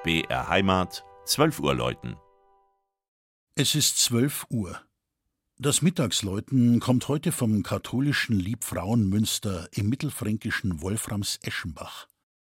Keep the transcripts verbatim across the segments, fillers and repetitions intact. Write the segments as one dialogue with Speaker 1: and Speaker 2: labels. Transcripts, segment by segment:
Speaker 1: B R Heimat, zwölf Uhr läuten.
Speaker 2: Es ist zwölf Uhr. Das Mittagsläuten kommt heute vom katholischen Liebfrauenmünster im mittelfränkischen Wolframs-Eschenbach.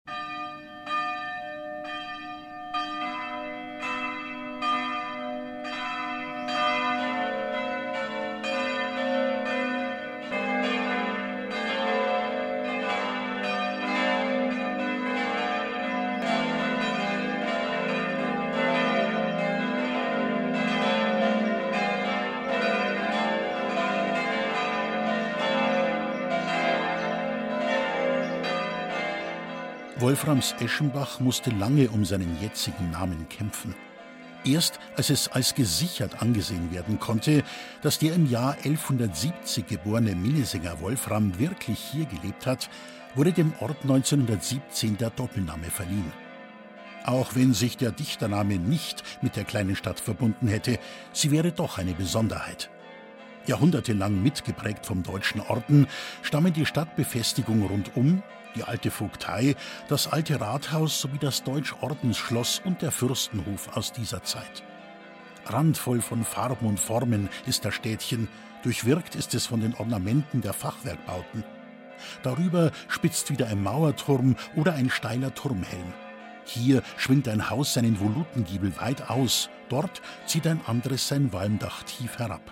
Speaker 2: Wolframs-Eschenbach musste lange um seinen jetzigen Namen kämpfen. Erst als es als gesichert angesehen werden konnte, dass der im Jahr elfhundertsiebzig geborene Minnesänger Wolfram wirklich hier gelebt hat, wurde dem Ort neunzehnhundertsiebzehn der Doppelname verliehen. Auch wenn sich der Dichtername nicht mit der kleinen Stadt verbunden hätte, sie wäre doch eine Besonderheit. Jahrhundertelang mitgeprägt vom Deutschen Orden stammen die Stadtbefestigung rundum, die alte Vogtei, das alte Rathaus sowie das Deutschordensschloss und der Fürstenhof aus dieser Zeit. Randvoll von Farben und Formen ist das Städtchen, durchwirkt ist es von den Ornamenten der Fachwerkbauten. Darüber spitzt wieder ein Mauerturm oder ein steiler Turmhelm. Hier schwingt ein Haus seinen Volutengiebel weit aus, dort zieht ein anderes sein Walmdach tief herab.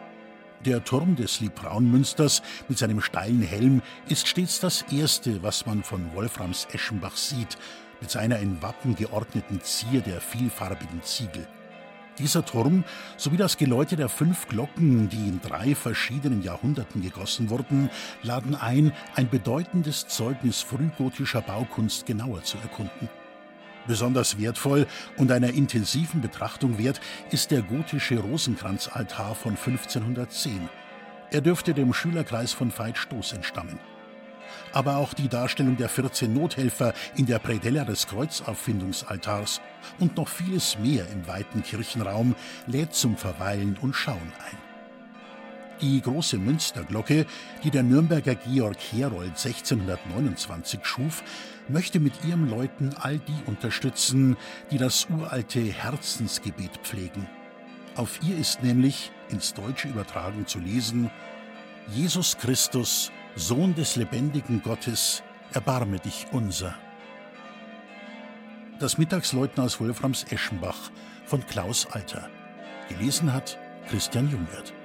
Speaker 2: Der Turm des Liebfrauenmünsters mit seinem steilen Helm ist stets das Erste, was man von Wolframs-Eschenbach sieht, mit seiner in Wappen geordneten Zier der vielfarbigen Ziegel. Dieser Turm sowie das Geläute der fünf Glocken, die in drei verschiedenen Jahrhunderten gegossen wurden, laden ein, ein bedeutendes Zeugnis frühgotischer Baukunst genauer zu erkunden. Besonders wertvoll und einer intensiven Betrachtung wert ist der gotische Rosenkranzaltar von fünfzehnhundertzehn. Er dürfte dem Schülerkreis von Veit Stoß entstammen. Aber auch die Darstellung der vierzehn Nothelfer in der Predella des Kreuzauffindungsaltars und noch vieles mehr im weiten Kirchenraum lädt zum Verweilen und Schauen ein. Die große Münsterglocke, die der Nürnberger Georg Herold sechzehnhundertneunundzwanzig schuf, möchte mit ihrem Läuten all die unterstützen, die das uralte Herzensgebet pflegen. Auf ihr ist nämlich, ins Deutsche übertragen, zu lesen: Jesus Christus, Sohn des lebendigen Gottes, erbarme dich unser. Das Mittagsläuten aus Wolframs-Eschenbach von Klaus Alter. Gelesen hat Christian Jungwirth.